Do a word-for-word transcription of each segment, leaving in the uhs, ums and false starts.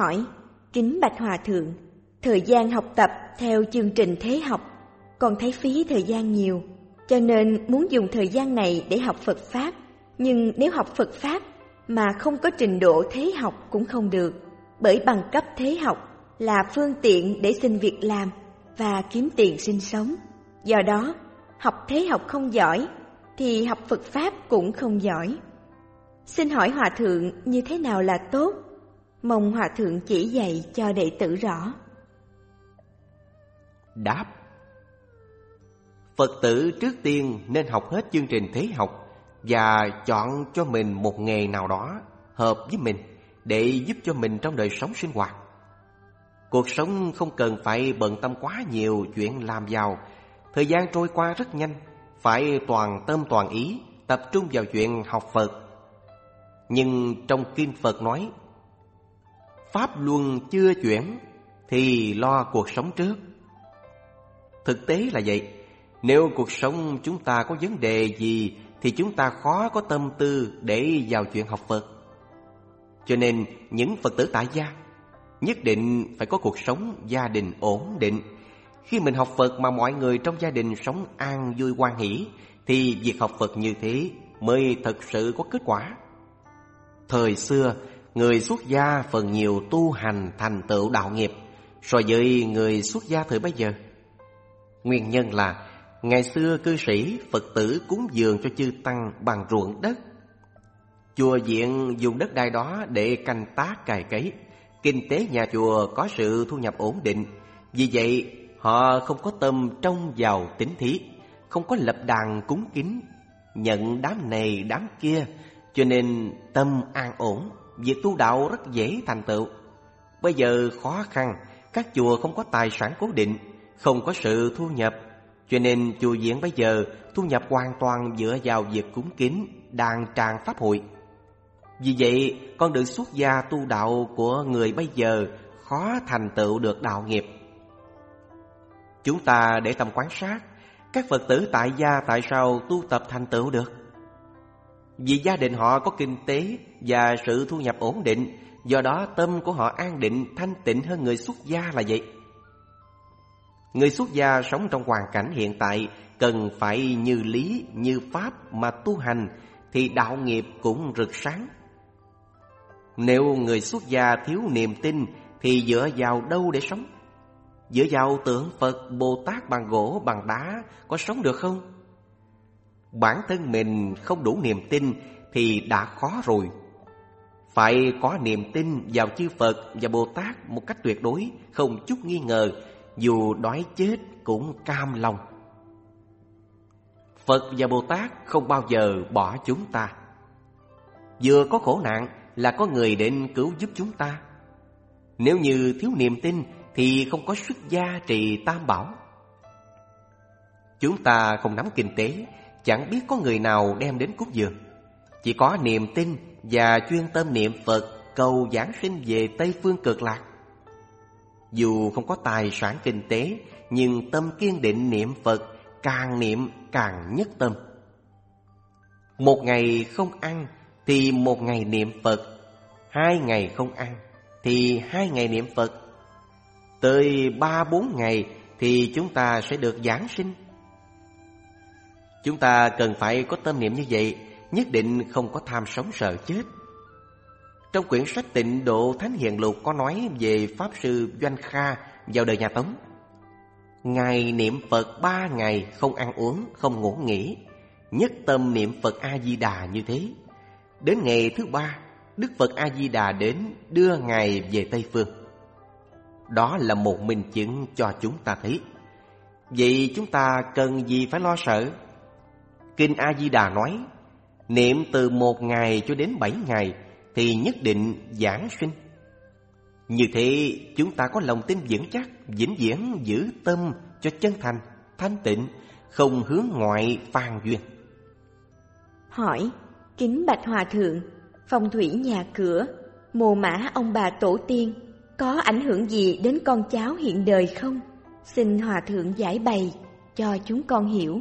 hỏi: kính bạch hòa thượng, thời gian học tập theo chương trình thế học, con thấy phí thời gian nhiều, cho nên muốn dùng thời gian này để học Phật Pháp. Nhưng nếu học Phật Pháp mà không có trình độ thế học cũng không được, bởi bằng cấp thế học là phương tiện để xin việc làm và kiếm tiền sinh sống. Do đó, học thế học không giỏi thì học Phật Pháp cũng không giỏi. Xin hỏi Hòa Thượng như thế nào là tốt? Mong Hòa Thượng chỉ dạy cho đệ tử rõ. Đáp: Phật tử trước tiên nên học hết chương trình thế học và chọn cho mình một nghề nào đó hợp với mình để giúp cho mình trong đời sống sinh hoạt. Cuộc sống không cần phải bận tâm quá nhiều chuyện làm giàu. Thời gian trôi qua rất nhanh, phải toàn tâm toàn ý tập trung vào chuyện học Phật. Nhưng trong kinh Phật nói: pháp luân chưa chuyển thì lo cuộc sống trước. Thực tế là vậy. Nếu cuộc sống chúng ta có vấn đề gì thì chúng ta khó có tâm tư để vào chuyện học Phật. Cho nên những Phật tử tại gia nhất định phải có cuộc sống gia đình ổn định. Khi mình học Phật mà mọi người trong gia đình sống an vui hoan hỷ thì việc học Phật như thế mới thật sự có kết quả. Thời xưa, người xuất gia phần nhiều tu hành thành tựu đạo nghiệp so với người xuất gia thời bấy giờ. Nguyên nhân là ngày xưa cư sĩ Phật tử cúng dường cho chư tăng bằng ruộng đất. Chùa viện dùng đất đai đó để canh tác cày cấy. Kinh tế nhà chùa có sự thu nhập ổn định. Vì vậy họ không có tâm trông vào tín thí, không có lập đàn cúng kính, nhận đám này đám kia, cho nên tâm an ổn, việc tu đạo rất dễ thành tựu. Bây giờ khó khăn, các chùa không có tài sản cố định, không có sự thu nhập, cho nên chùa viện bây giờ thu nhập hoàn toàn dựa vào việc cúng kính, đàn tràng pháp hội. Vì vậy, con đường xuất gia tu đạo của người bây giờ khó thành tựu được đạo nghiệp. Chúng ta để tâm quan sát, các Phật tử tại gia tại sao tu tập thành tựu được? Vì gia đình họ có kinh tế và sự thu nhập ổn định, do đó tâm của họ an định, thanh tịnh hơn người xuất gia là vậy. Người xuất gia sống trong hoàn cảnh hiện tại cần phải như lý, như pháp mà tu hành thì đạo nghiệp cũng rực sáng. Nếu người xuất gia thiếu niềm tin thì dựa vào đâu để sống? Dựa vào tượng Phật, Bồ Tát bằng gỗ, bằng đá có sống được không? Bản thân mình không đủ niềm tin thì đã khó rồi. Phải có niềm tin vào chư Phật và Bồ Tát một cách tuyệt đối, không chút nghi ngờ, dù đói chết cũng cam lòng. Phật và Bồ Tát không bao giờ bỏ chúng ta. Vừa có khổ nạn là có người đến cứu giúp chúng ta. Nếu như thiếu niềm tin thì không có sức gia trì tam bảo. Chúng ta không nắm kinh tế, chẳng biết có người nào đem đến cúng dường. Chỉ có niềm tin và chuyên tâm niệm Phật cầu giảng sinh về Tây Phương Cực Lạc. Dù không có tài sản kinh tế, nhưng tâm kiên định niệm Phật, càng niệm càng nhất tâm. Một ngày không ăn thì một ngày niệm Phật, hai ngày không ăn thì hai ngày niệm Phật. Tới ba bốn ngày thì chúng ta sẽ được giảng sinh. Chúng ta cần phải có tâm niệm như vậy, nhất định không có tham sống sợ chết. Trong quyển sách Tịnh Độ Thánh Hiền Lục có nói về Pháp Sư Doanh Kha vào đời nhà Tống. Ngài niệm Phật ba ngày không ăn uống, không ngủ nghỉ, nhất tâm niệm Phật A-di-đà như thế. Đến ngày thứ ba, Đức Phật A-di-đà đến đưa Ngài về Tây Phương. Đó là một minh chứng cho chúng ta thấy. Vậy chúng ta cần gì phải lo sợ? Kinh A-di-đà nói, niệm từ một ngày cho đến bảy ngày thì nhất định giảng sinh. Như thế chúng ta có lòng tin vững chắc, vĩnh viễn giữ tâm cho chân thành, thanh tịnh, không hướng ngoại phàn duyên. Hỏi: kính bạch Hòa Thượng, phong thủy nhà cửa, mồ mã ông bà tổ tiên có ảnh hưởng gì đến con cháu hiện đời không? Xin Hòa Thượng giải bày cho chúng con hiểu.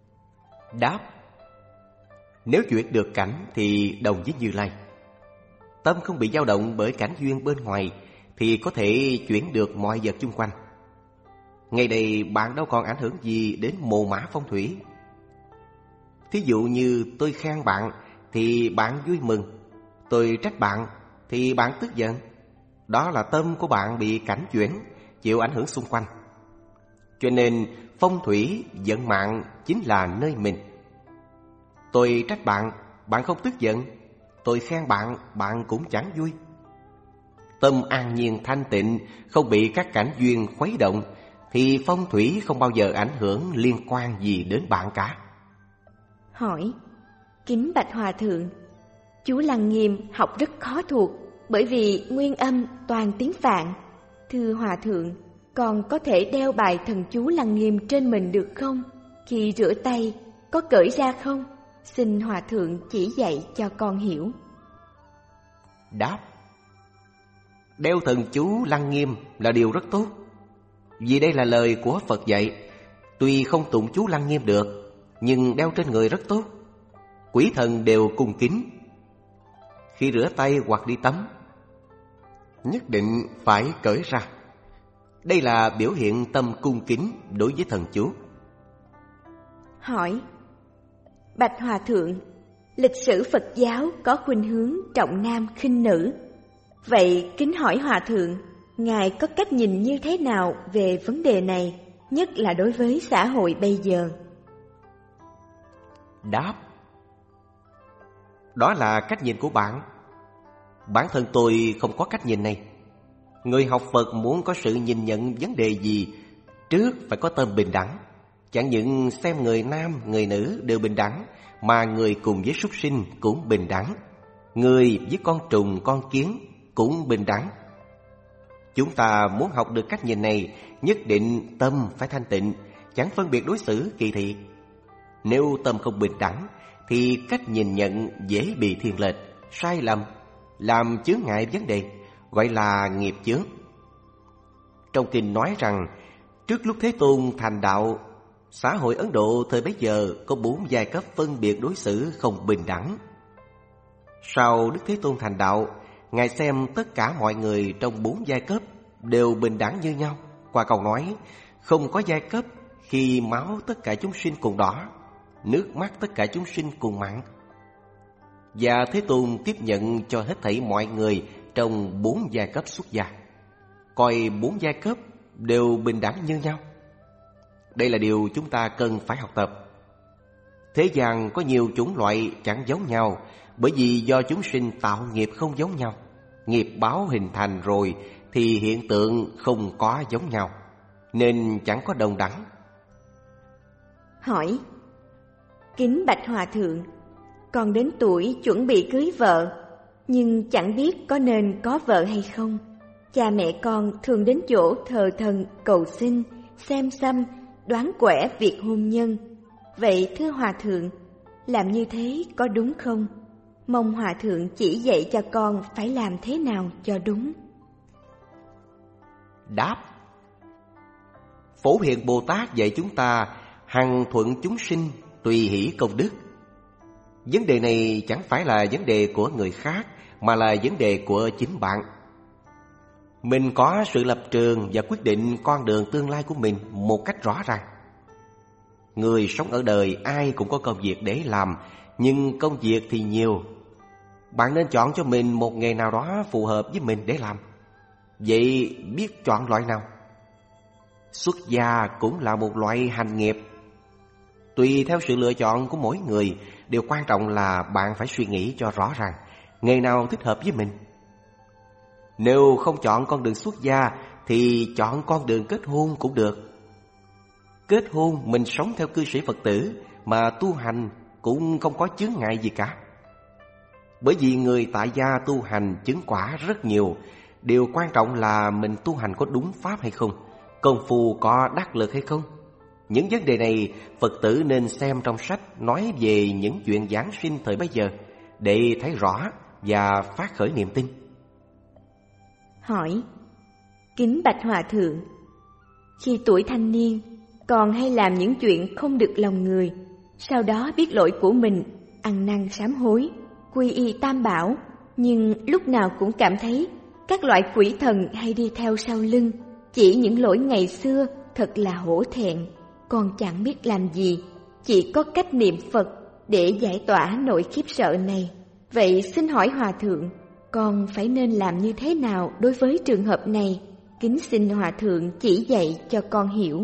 Đáp: nếu chuyển được cảnh thì đồng với Như Lai. Tâm không bị dao động bởi cảnh duyên bên ngoài thì có thể chuyển được mọi vật xung quanh. Ngày đây bạn đâu còn ảnh hưởng gì đến mồ mã phong thủy. Thí dụ như tôi khen bạn thì bạn vui mừng, tôi trách bạn thì bạn tức giận. Đó là tâm của bạn bị cảnh chuyển, chịu ảnh hưởng xung quanh. Cho nên phong thủy, vận mạng chính là nơi mình. Tôi trách bạn, bạn không tức giận. Tôi khen bạn, bạn cũng chẳng vui. Tâm an nhiên thanh tịnh, không bị các cảnh duyên khuấy động, thì phong thủy không bao giờ ảnh hưởng liên quan gì đến bạn cả. Hỏi: Kính bạch hòa thượng, chú Lăng Nghiêm học rất khó thuộc, bởi vì nguyên âm toàn tiếng Phạn. Thưa hòa thượng, còn có thể đeo bài thần chú Lăng Nghiêm trên mình được không? Khi rửa tay có cởi ra không? Xin hòa thượng chỉ dạy cho con hiểu. Đáp: đeo thần chú Lăng Nghiêm là điều rất tốt, vì đây là lời của Phật dạy. Tuy không tụng chú Lăng Nghiêm được, nhưng đeo trên người rất tốt. Quỷ thần đều cung kính. Khi rửa tay hoặc đi tắm, nhất định phải cởi ra. Đây là biểu hiện tâm cung kính đối với thần chú. Hỏi: Bạch hòa thượng, lịch sử Phật giáo có khuynh hướng trọng nam khinh nữ. Vậy kính hỏi hòa thượng, ngài có cách nhìn như thế nào về vấn đề này, nhất là đối với xã hội bây giờ? Đáp: đó là cách nhìn của bạn. Bản thân tôi không có cách nhìn này. Người học Phật muốn có sự nhìn nhận vấn đề gì, trước phải có tâm bình đẳng. Chẳng những xem người nam, người nữ đều bình đẳng, mà người cùng với súc sinh cũng bình đẳng, người với con trùng, con kiến cũng bình đẳng. Chúng ta muốn học được cách nhìn này, nhất định tâm phải thanh tịnh, chẳng phân biệt đối xử kỳ thị. Nếu tâm không bình đẳng thì cách nhìn nhận dễ bị thiên lệch, sai lầm, làm chướng ngại vấn đề, gọi là nghiệp chướng. Trong kinh nói rằng, trước lúc Thế Tôn thành đạo, xã hội Ấn Độ thời bấy giờ có bốn giai cấp phân biệt đối xử không bình đẳng. Sau Đức Thế Tôn thành đạo, Ngài xem tất cả mọi người trong bốn giai cấp đều bình đẳng như nhau. Qua câu nói, không có giai cấp khi máu tất cả chúng sinh cùng đỏ, nước mắt tất cả chúng sinh cùng mặn. Và Thế Tôn tiếp nhận cho hết thảy mọi người trong bốn giai cấp xuất gia, coi bốn giai cấp đều bình đẳng như nhau. Đây là điều chúng ta cần phải học tập. Thế gian có nhiều chủng loại chẳng giống nhau, bởi vì do chúng sinh tạo nghiệp không giống nhau. Nghiệp báo hình thành rồi thì hiện tượng không có giống nhau, nên chẳng có đồng đẳng. Hỏi: Kính bạch hòa thượng, con đến tuổi chuẩn bị cưới vợ, nhưng chẳng biết có nên có vợ hay không. Cha mẹ con thường đến chỗ thờ thần cầu xin, xem xăm, đoán quẻ việc hôn nhân. Vậy thưa hòa thượng, làm như thế có đúng không? Mong hòa thượng chỉ dạy cho con phải làm thế nào cho đúng. Đáp: Phổ Hiền Bồ Tát dạy chúng ta hằng thuận chúng sinh, tùy hỷ công đức. Vấn đề này chẳng phải là vấn đề của người khác, mà là vấn đề của chính bạn. Mình có sự lập trường và quyết định con đường tương lai của mình một cách rõ ràng. Người sống ở đời ai cũng có công việc để làm, nhưng công việc thì nhiều. Bạn nên chọn cho mình một nghề nào đó phù hợp với mình để làm. Vậy biết chọn loại nào? Xuất gia cũng là một loại hành nghiệp. Tùy theo sự lựa chọn của mỗi người, điều quan trọng là bạn phải suy nghĩ cho rõ ràng nghề nào thích hợp với mình. Nếu không chọn con đường xuất gia thì chọn con đường kết hôn cũng được. Kết hôn mình sống theo cư sĩ Phật tử mà tu hành cũng không có chướng ngại gì cả. Bởi vì người tại gia tu hành chứng quả rất nhiều. Điều quan trọng là mình tu hành có đúng pháp hay không, công phu có đắc lực hay không. Những vấn đề này Phật tử nên xem trong sách nói về những chuyện giáng sinh thời bấy giờ để thấy rõ và phát khởi niềm tin. Hỏi: Kính bạch hòa thượng, khi tuổi thanh niên còn hay làm những chuyện không được lòng người, sau đó biết lỗi của mình, ăn năn sám hối, quy y tam bảo, nhưng lúc nào cũng cảm thấy các loại quỷ thần hay đi theo sau lưng, chỉ những lỗi ngày xưa thật là hổ thẹn. Con chẳng biết làm gì, chỉ có cách niệm Phật để giải tỏa nỗi khiếp sợ này. Vậy xin hỏi Hòa Thượng, con phải nên làm như thế nào đối với trường hợp này? Kính xin Hòa Thượng chỉ dạy cho con hiểu.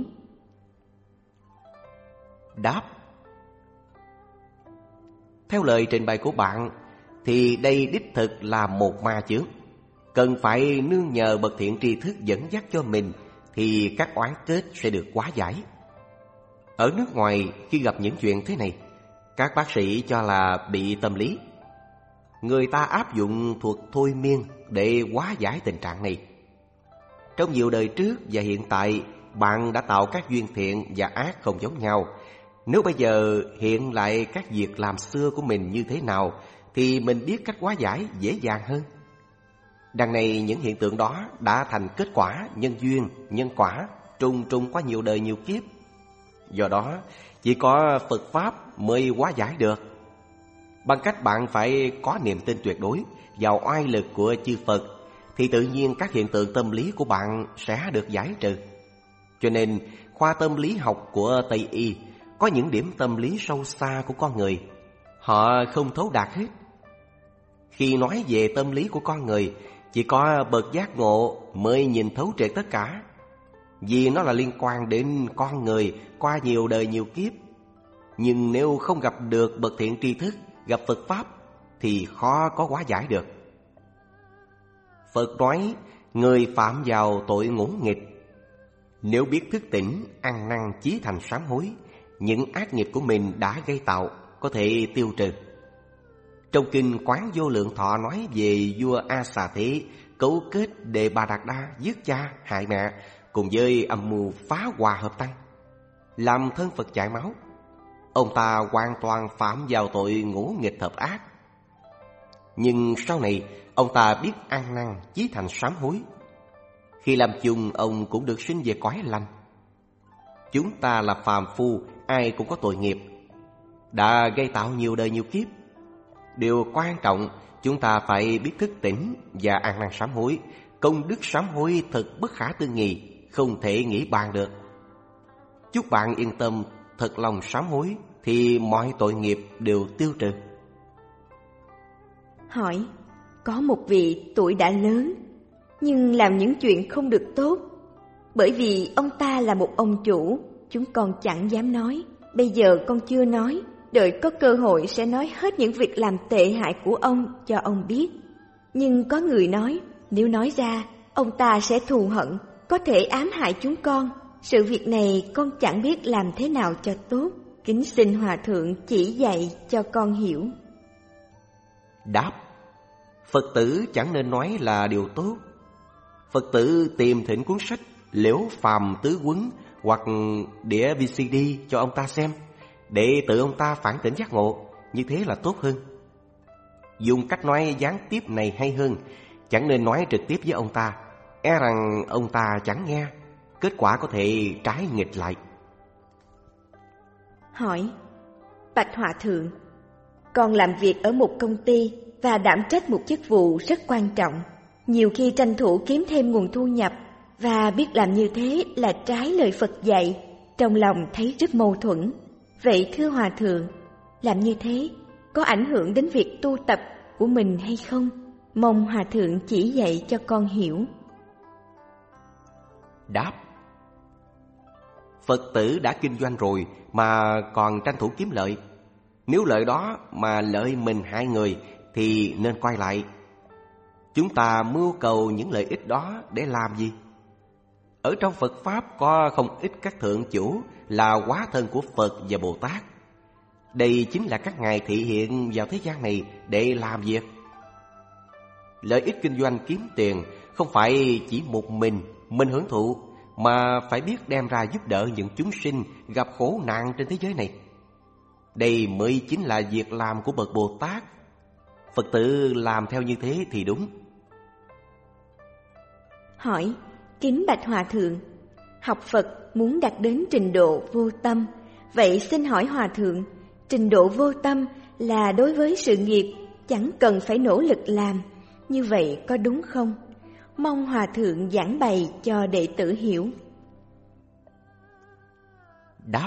Đáp: theo lời trình bày của bạn thì đây đích thực là một ma chướng, cần phải nương nhờ bậc thiện tri thức dẫn dắt cho mình thì các oán kết sẽ được hóa giải. Ở nước ngoài khi gặp những chuyện thế này, các bác sĩ cho là bị tâm lý. Người ta áp dụng thuật thôi miên để hóa giải tình trạng này. Trong nhiều đời trước và hiện tại, bạn đã tạo các duyên thiện và ác không giống nhau. Nếu bây giờ hiện lại các việc làm xưa của mình như thế nào thì mình biết cách hóa giải dễ dàng hơn. Đằng này những hiện tượng đó đã thành kết quả nhân duyên, nhân quả trùng trùng qua nhiều đời nhiều kiếp. Do đó chỉ có Phật Pháp mới hóa giải được. Bằng cách bạn phải có niềm tin tuyệt đối vào oai lực của chư Phật thì tự nhiên các hiện tượng tâm lý của bạn sẽ được giải trừ. Cho nên khoa tâm lý học của Tây Y có những điểm tâm lý sâu xa của con người họ không thấu đạt hết. Khi nói về tâm lý của con người, chỉ có bậc giác ngộ mới nhìn thấu triệt tất cả, vì nó là liên quan đến con người qua nhiều đời nhiều kiếp. Nhưng nếu không gặp được bậc thiện tri thức, gặp Phật Pháp thì khó có hóa giải được. Phật nói người phạm vào tội ngỗ nghịch, nếu biết thức tỉnh, ăn năn chí thành sám hối, những ác nghiệp của mình đã gây tạo có thể tiêu trừ. Trong kinh Quán Vô Lượng Thọ nói về vua A Xà Thế cấu kết Đề Bà Đạt Đa giết cha hại mẹ cùng với âm mưu phá hòa hợp tăng, làm thân Phật chảy máu. Ông ta hoàn toàn phạm vào tội ngỗ nghịch hợp ác. Nhưng sau này ông ta biết ăn năn chí thành sám hối. Khi làm chung ông cũng được sinh về cõi lành. Chúng ta là phàm phu, ai cũng có tội nghiệp, đã gây tạo nhiều đời nhiều kiếp. Điều quan trọng chúng ta phải biết thức tỉnh và ăn năn sám hối. Công đức sám hối thật bất khả tư nghị, không thể nghĩ bàn được. Chúc bạn yên tâm thật lòng sám hối thì mọi tội nghiệp đều tiêu trừ. Hỏi: có một vị tuổi đã lớn nhưng làm những chuyện không được tốt. Bởi vì ông ta là một ông chủ, chúng con chẳng dám nói. Bây giờ con chưa nói, đợi có cơ hội sẽ nói hết những việc làm tệ hại của ông cho ông biết. Nhưng có người nói, nếu nói ra, ông ta sẽ thù hận, có thể ám hại chúng con. Sự việc này con chẳng biết làm thế nào cho tốt. Kính xin Hòa Thượng chỉ dạy cho con hiểu. Đáp: Phật tử chẳng nên nói là điều tốt. Phật tử tìm thỉnh cuốn sách Liễu Phàm Tứ Quấn hoặc đĩa vê xê đê cho ông ta xem, để tự ông ta phản tỉnh giác ngộ, như thế là tốt hơn. Dùng cách nói gián tiếp này hay hơn, chẳng nên nói trực tiếp với ông ta, e rằng ông ta chẳng nghe, kết quả có thể trái nghịch lại. Hỏi: bạch Hòa Thượng, con làm việc ở một công ty và đảm trách một chức vụ rất quan trọng, nhiều khi tranh thủ kiếm thêm nguồn thu nhập, và biết làm như thế là trái lời Phật dạy, trong lòng thấy rất mâu thuẫn. Vậy thưa Hòa Thượng, làm như thế có ảnh hưởng đến việc tu tập của mình hay không? Mong Hòa Thượng chỉ dạy cho con hiểu. Đáp: Phật tử đã kinh doanh rồi mà còn tranh thủ kiếm lợi. Nếu lợi đó mà lợi mình hại người thì nên quay lại. Chúng ta mưu cầu những lợi ích đó để làm gì? Ở trong Phật Pháp có không ít các thượng chủ là hóa thân của Phật và Bồ Tát. Đây chính là các ngài thị hiện vào thế gian này để làm việc. Lợi ích kinh doanh kiếm tiền không phải chỉ một mình mình hưởng thụ, mà phải biết đem ra giúp đỡ những chúng sinh gặp khổ nạn trên thế giới này. Đây mới chính là việc làm của bậc Bồ Tát. Phật tử làm theo như thế thì đúng. Hỏi: kính bạch Hòa Thượng, học Phật muốn đạt đến trình độ vô tâm. Vậy xin hỏi Hòa Thượng, trình độ vô tâm là đối với sự nghiệp chẳng cần phải nỗ lực làm. Như vậy có đúng không? Mong Hòa Thượng giảng bày cho đệ tử hiểu. Đáp: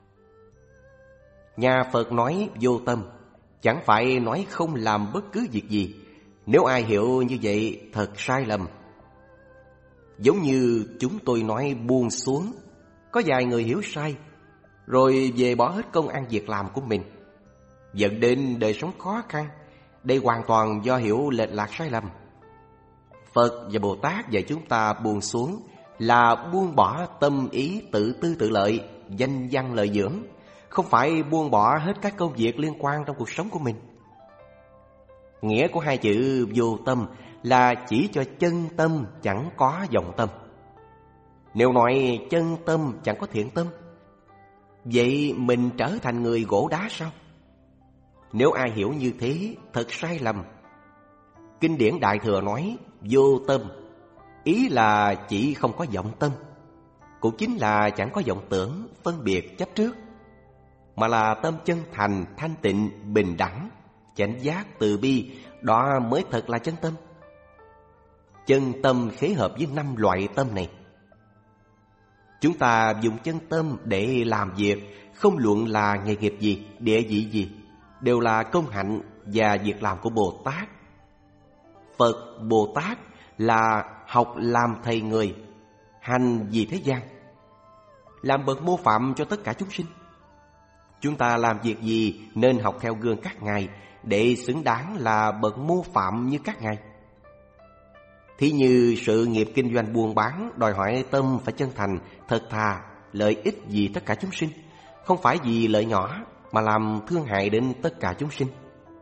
Nhà Phật nói vô tâm, chẳng phải nói không làm bất cứ việc gì. Nếu ai hiểu như vậy thật sai lầm. Giống như chúng tôi nói buông xuống, có vài người hiểu sai, rồi về bỏ hết công ăn việc làm của mình, dẫn đến đời sống khó khăn. Đây hoàn toàn do hiểu lệch lạc sai lầm. Phật và Bồ Tát dạy chúng ta buông xuống là buông bỏ tâm ý tự tư tự lợi, danh văn lợi dưỡng, không phải buông bỏ hết các công việc liên quan trong cuộc sống của mình. Nghĩa của hai chữ vô tâm là chỉ cho chân tâm chẳng có vọng tâm. Nếu nói chân tâm chẳng có thiện tâm, vậy mình trở thành người gỗ đá sao? Nếu ai hiểu như thế thật sai lầm. Kinh điển Đại Thừa nói vô tâm, ý là chỉ không có vọng tâm, cũng chính là chẳng có vọng tưởng, phân biệt, chấp trước, mà là tâm chân thành, thanh tịnh, bình đẳng, chánh giác, từ bi. Đó mới thật là chân tâm. Chân tâm khế hợp với năm loại tâm này. Chúng ta dùng chân tâm để làm việc, không luận là nghề nghiệp gì, địa vị gì, đều là công hạnh và việc làm của Bồ Tát. Phật Bồ Tát là học làm thầy người, hành vì thế gian, làm bậc mô phạm cho tất cả chúng sinh. Chúng ta làm việc gì nên học theo gương các ngài, để xứng đáng là bậc mô phạm như các ngài. Thí như sự nghiệp kinh doanh buôn bán đòi hỏi tâm phải chân thành, thật thà, lợi ích vì tất cả chúng sinh, không phải vì lợi nhỏ mà làm thương hại đến tất cả chúng sinh.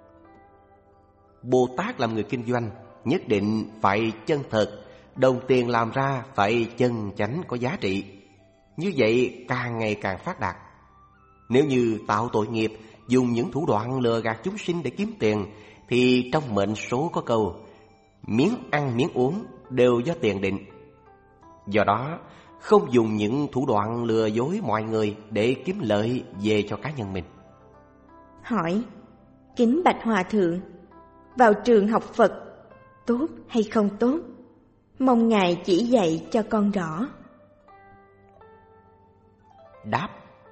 Bồ Tát làm người kinh doanh nhất định phải chân thật, đồng tiền làm ra phải chân chánh có giá trị. Như vậy càng ngày càng phát đạt. Nếu như tạo tội nghiệp, dùng những thủ đoạn lừa gạt chúng sinh để kiếm tiền, thì trong mệnh số có câu miếng ăn miếng uống đều do tiền định. Do đó không dùng những thủ đoạn lừa dối mọi người để kiếm lợi về cho cá nhân mình. Hỏi: Kính bạch Hòa Thượng, vào trường học Phật tốt hay không tốt? Mong ngài chỉ dạy cho con rõ. Đáp: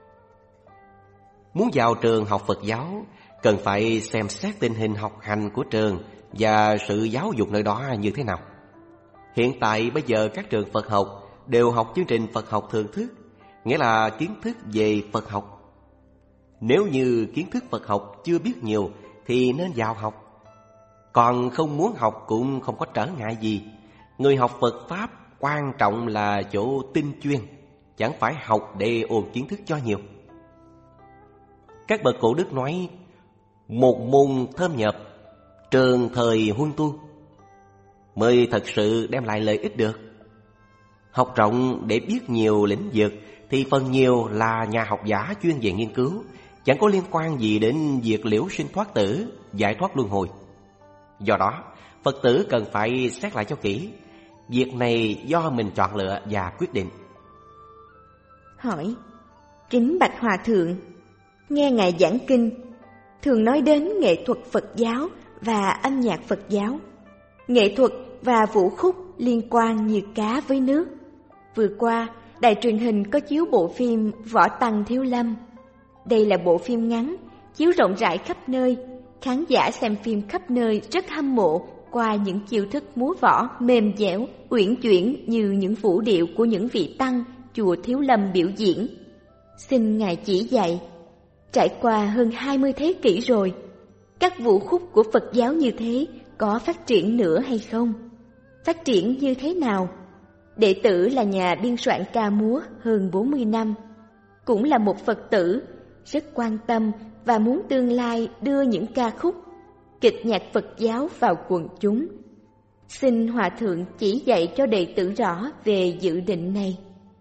Muốn vào trường học Phật giáo, cần phải xem xét tình hình học hành của trường và sự giáo dục nơi đó như thế nào. Hiện tại bây giờ các trường Phật học đều học chương trình Phật học thường thức, nghĩa là kiến thức về Phật học. Nếu như kiến thức Phật học chưa biết nhiều thì nên vào học. Còn không muốn học cũng không có trở ngại gì. Người học Phật Pháp quan trọng là chỗ tinh chuyên, chẳng phải học để ôn kiến thức cho nhiều. Các bậc cổ đức nói một môn thâm nhập, trường thời huân tu, mới thật sự đem lại lợi ích được. Học rộng để biết nhiều lĩnh vực thì phần nhiều là nhà học giả chuyên về nghiên cứu, chẳng có liên quan gì đến việc liễu sinh thoát tử, giải thoát luân hồi. Do đó, Phật tử cần phải xét lại cho kỹ. Việc này do mình chọn lựa và quyết định. Hỏi: Kính bạch Hòa Thượng, nghe ngài giảng kinh thường nói đến nghệ thuật Phật giáo và âm nhạc Phật giáo. Nghệ thuật và vũ khúc liên quan như cá với nước. Vừa qua, đài truyền hình có chiếu bộ phim Võ Tăng Thiếu Lâm. Đây là bộ phim ngắn, chiếu rộng rãi khắp nơi. Khán giả xem phim khắp nơi rất hâm mộ qua những chiêu thức múa võ mềm dẻo, uyển chuyển như những vũ điệu của những vị tăng chùa Thiếu Lâm biểu diễn. Xin ngài chỉ dạy, trải qua hơn hai mươi thế kỷ rồi, các vũ khúc của Phật giáo như thế có phát triển nữa hay không? Phát triển như thế nào? Đệ tử là nhà biên soạn ca múa hơn bốn mươi năm, cũng là một Phật tử, rất quan tâm và muốn tương lai đưa những ca khúc, kịch nhạc Phật giáo vào quần chúng. Xin Hòa Thượng chỉ dạy cho đệ tử rõ về dự định này.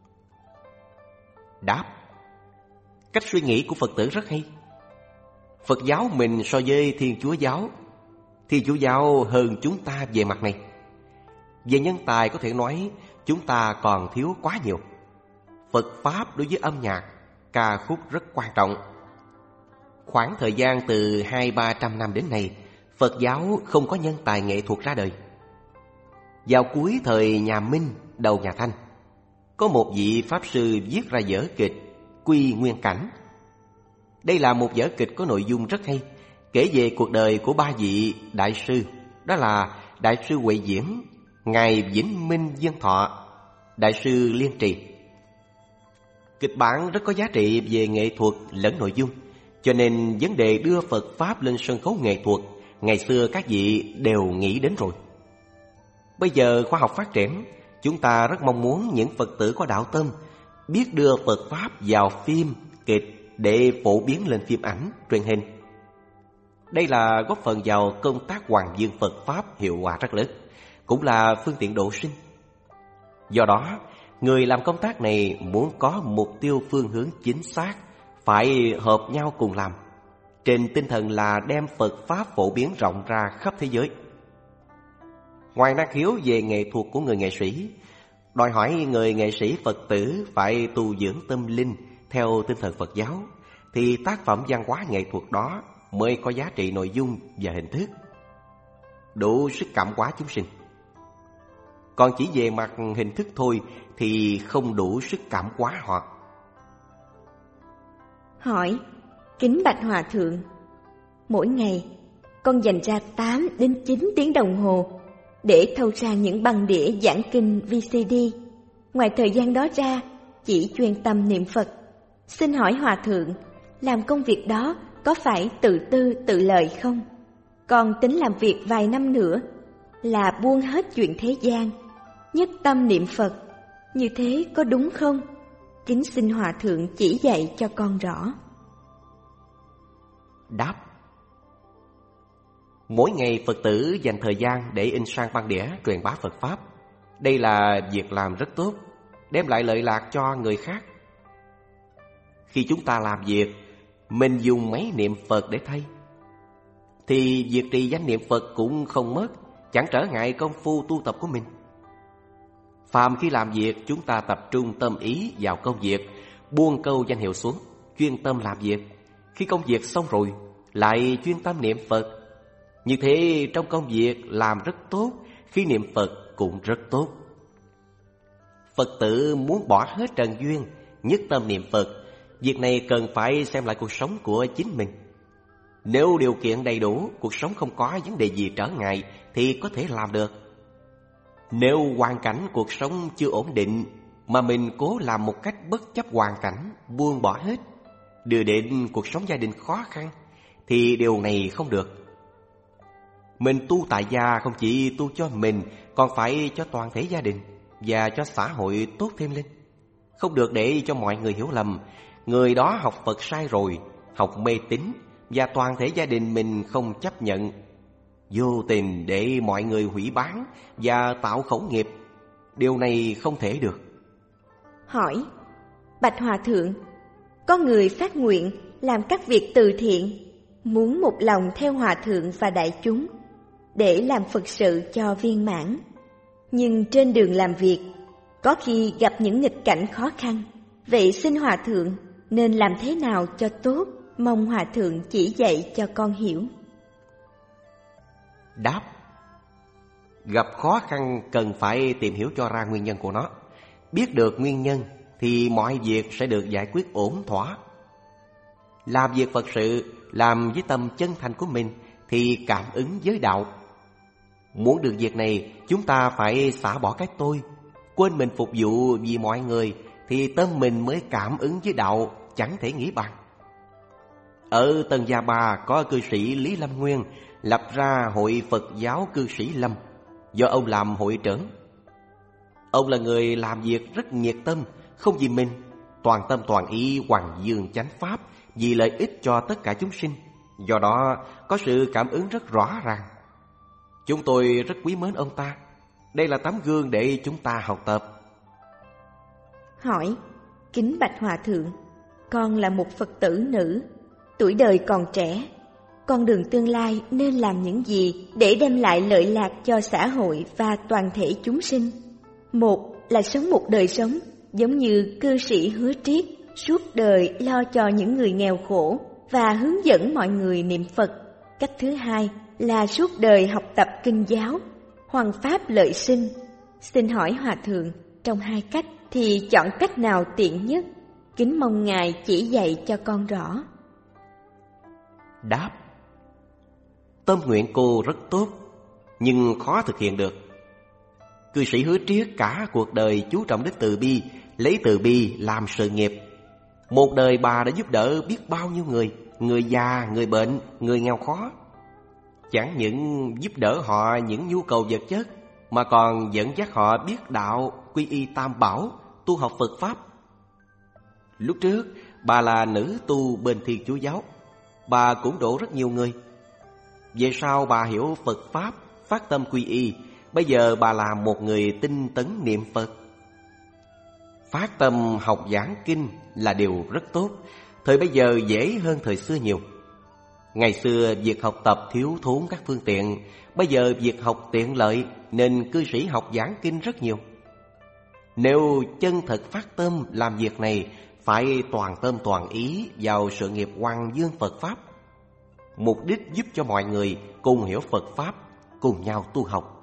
Đáp: Cách suy nghĩ của Phật tử rất hay. Phật giáo mình so với Thiên Chúa giáo, Thiên Chúa giáo hơn chúng ta về mặt này. Về nhân tài có thể nói chúng ta còn thiếu quá nhiều. Phật Pháp đối với âm nhạc, ca khúc rất quan trọng. Khoảng thời gian từ hai ba trăm năm đến nay, Phật giáo không có nhân tài nghệ thuật ra đời. Vào cuối thời nhà Minh, đầu nhà Thanh, có một vị Pháp sư viết ra vở kịch Quy Nguyên Cảnh. Đây là một vở kịch có nội dung rất hay, kể về cuộc đời của ba vị đại sư. Đó là Đại sư Huệ Diễn, Ngài Vĩnh Minh Dân Thọ, Đại sư Liên Trì. Kịch bản rất có giá trị về nghệ thuật lẫn nội dung, cho nên vấn đề đưa Phật Pháp lên sân khấu nghệ thuật, ngày xưa các vị đều nghĩ đến rồi. Bây giờ khoa học phát triển, chúng ta rất mong muốn những Phật tử có đạo tâm biết đưa Phật Pháp vào phim, kịch để phổ biến lên phim ảnh, truyền hình. Đây là góp phần vào công tác hoàn dương Phật Pháp hiệu quả rất lớn, cũng là phương tiện độ sinh. Do đó, người làm công tác này muốn có mục tiêu phương hướng chính xác, phải hợp nhau cùng làm, trên tinh thần là đem Phật Pháp phổ biến rộng ra khắp thế giới. Ngoài năng khiếu về nghệ thuật của người nghệ sĩ, đòi hỏi người nghệ sĩ Phật tử phải tu dưỡng tâm linh theo tinh thần Phật giáo, thì tác phẩm văn hóa nghệ thuật đó mới có giá trị nội dung và hình thức, đủ sức cảm hóa chúng sinh. Còn chỉ về mặt hình thức thôi thì không đủ sức cảm hóa họ. Hỏi: kính bạch Hòa Thượng, mỗi ngày con dành ra tám đến chín tiếng đồng hồ để thâu ra những băng đĩa giảng kinh vê xê đê. Ngoài thời gian đó ra, chỉ chuyên tâm niệm Phật. Xin hỏi Hòa Thượng, làm công việc đó có phải tự tư tự lợi không? Con tính làm việc vài năm nữa là buông hết chuyện thế gian, nhất tâm niệm Phật. Như thế có đúng không? Kính xin Hòa Thượng chỉ dạy cho con rõ. Đáp: mỗi ngày Phật tử dành thời gian để in sang băng đĩa truyền bá Phật Pháp. Đây là việc làm rất tốt, đem lại lợi lạc cho người khác. Khi chúng ta làm việc, mình dùng máy niệm Phật để thay, thì việc trì danh niệm Phật cũng không mất, chẳng trở ngại công phu tu tập của mình. Phàm khi làm việc, chúng ta tập trung tâm ý vào công việc, buông câu danh hiệu xuống, chuyên tâm làm việc. Khi công việc xong rồi, lại chuyên tâm niệm Phật. Như thế trong công việc làm rất tốt, khi niệm Phật cũng rất tốt. Phật tử muốn bỏ hết trần duyên, nhất tâm niệm Phật, việc này cần phải xem lại cuộc sống của chính mình. Nếu điều kiện đầy đủ, cuộc sống không có vấn đề gì trở ngại thì có thể làm được. Nếu hoàn cảnh cuộc sống chưa ổn định mà mình cố làm một cách bất chấp hoàn cảnh, buông bỏ hết, đưa đến cuộc sống gia đình khó khăn, thì điều này không được. Mình tu tại gia không chỉ tu cho mình, còn phải cho toàn thể gia đình và cho xã hội tốt thêm lên. Không được để cho mọi người hiểu lầm, người đó học Phật sai rồi, học mê tín, và toàn thể gia đình mình không chấp nhận, vô tình để mọi người hủy bán và tạo khẩu nghiệp. Điều này không thể được. Hỏi: bạch Hòa Thượng, có người phát nguyện làm các việc từ thiện, muốn một lòng theo Hòa Thượng và đại chúng để làm Phật sự cho viên mãn. Nhưng trên đường làm việc, có khi gặp những nghịch cảnh khó khăn. Vậy xin Hòa Thượng nên làm thế nào cho tốt? Mong Hòa Thượng chỉ dạy cho con hiểu. Đáp: gặp khó khăn cần phải tìm hiểu cho ra nguyên nhân của nó. Biết được nguyên nhân thì mọi việc sẽ được giải quyết ổn thỏa. Làm việc Phật sự, làm với tâm chân thành của mình thì cảm ứng với đạo. Muốn được việc này, chúng ta phải xả bỏ cái tôi, quên mình phục vụ vì mọi người, thì tâm mình mới cảm ứng với đạo, chẳng thể nghĩ bằng. Ở Tân Gia Ba có cư sĩ Lý Lâm Nguyên lập ra Hội Phật giáo cư sĩ Lâm, do ông làm hội trưởng. Ông là người làm việc rất nhiệt tâm, không vì mình, toàn tâm toàn ý hoằng dương chánh pháp vì lợi ích cho tất cả chúng sinh. Do đó có sự cảm ứng rất rõ ràng. Chúng tôi rất quý mến ông ta. Đây là tấm gương để chúng ta học tập. Hỏi: kính bạch Hòa Thượng, con là một Phật tử nữ, tuổi đời còn trẻ, con đường tương lai nên làm những gì để đem lại lợi lạc cho xã hội và toàn thể chúng sinh? Một là sống một đời sống giống như cư sĩ Hứa Triết, suốt đời lo cho những người nghèo khổ và hướng dẫn mọi người niệm Phật. Cách thứ hai là suốt đời học tập kinh giáo, hoằng pháp lợi sinh. Xin hỏi Hòa Thượng, trong hai cách thì chọn cách nào tiện nhất? Kính mong Ngài chỉ dạy cho con rõ. Đáp: tâm nguyện cô rất tốt, nhưng khó thực hiện được. Cư sĩ Hứa Triết cả cuộc đời chú trọng đến từ bi, lấy từ bi làm sự nghiệp. Một đời bà đã giúp đỡ biết bao nhiêu người, người già, người bệnh, người nghèo khó. Chẳng những giúp đỡ họ những nhu cầu vật chất, mà còn dẫn dắt họ biết đạo, quy y tam bảo, tu học Phật Pháp. Lúc trước, bà là nữ tu bên Thiên Chúa giáo, bà cũng độ rất nhiều người. Về sau bà hiểu Phật Pháp, phát tâm quy y. Bây giờ bà là một người tinh tấn niệm Phật. Phát tâm học giảng kinh là điều rất tốt. Thời bây giờ dễ hơn thời xưa nhiều. Ngày xưa việc học tập thiếu thốn các phương tiện, bây giờ việc học tiện lợi nên cư sĩ học giảng kinh rất nhiều. Nếu chân thật phát tâm làm việc này, phải toàn tâm toàn ý vào sự nghiệp hoằng dương Phật Pháp. Mục đích giúp cho mọi người cùng hiểu Phật Pháp, cùng nhau tu học.